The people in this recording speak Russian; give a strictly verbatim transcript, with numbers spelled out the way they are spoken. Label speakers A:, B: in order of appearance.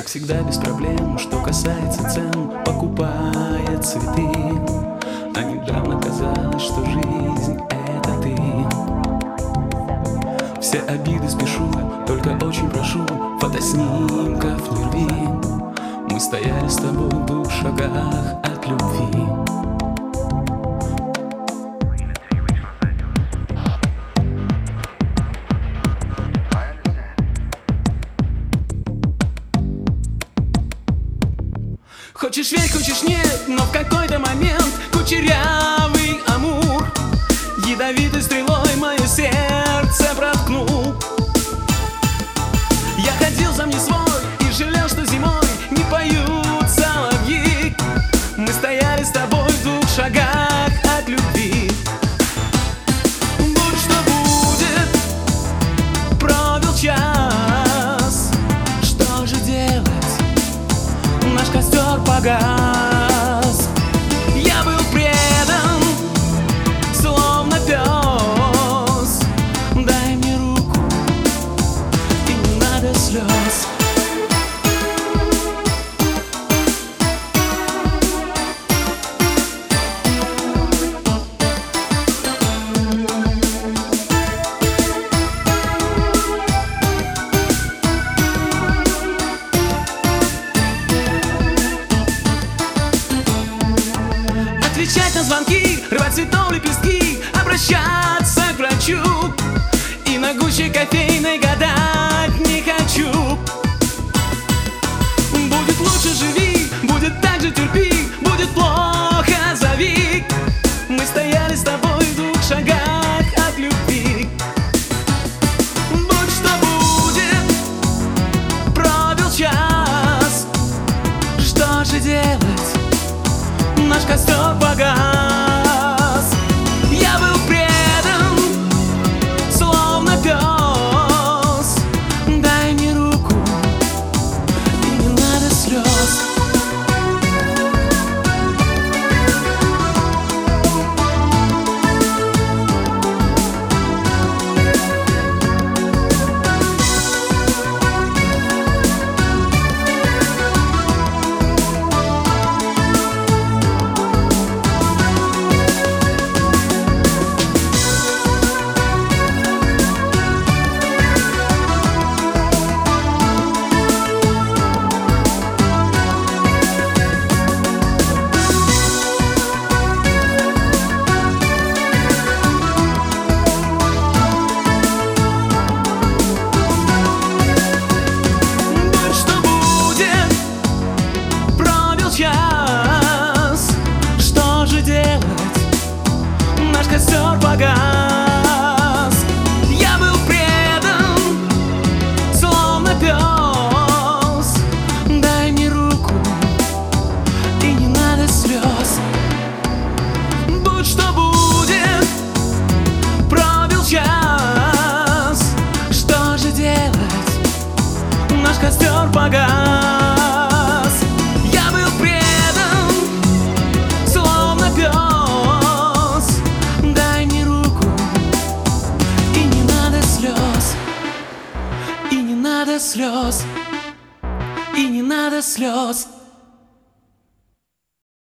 A: всегда без проблем, что касается цен, покупая цветы. А недавно казалось, что жизнь — это ты. Все обиды спешу, только очень прошу, фотоснимков не рви. Мы стояли с тобой в двух шагах от любви. Хочешь верь, хочешь нет, но в какой-то момент кучерявый амур ядовитой стрелой мое сердце проткнул. Я ходил за мне свой и жалел, что зимой не поют соловьи. Мы стояли с тобой в двух шагах от любви. Будь что будет, пробил час. Что же делать? Наш костер погас. Я был предан, словно пес. Дай мне руку, и не надо слез. Отвечать на звонки, рвать цветов лепестки, обращаться к врачу. И на гуще кофейной гадать не хочу. Будет лучше — живи, будет так же — терпи, будет плохо — зови. Мы стояли с тобой в двух шагах от любви. Будь что будет, пробил час. Что же делать? Наш костер погас. Я был предан, словно пес. Дай мне руку, и не надо слез. Что же делать? Наш костер погас. Я был предан, словно пес. Дай мне руку, и не надо слез. Будь что будет, пробил час. Что же делать? Наш костер погас. И не надо слез, и не надо слез.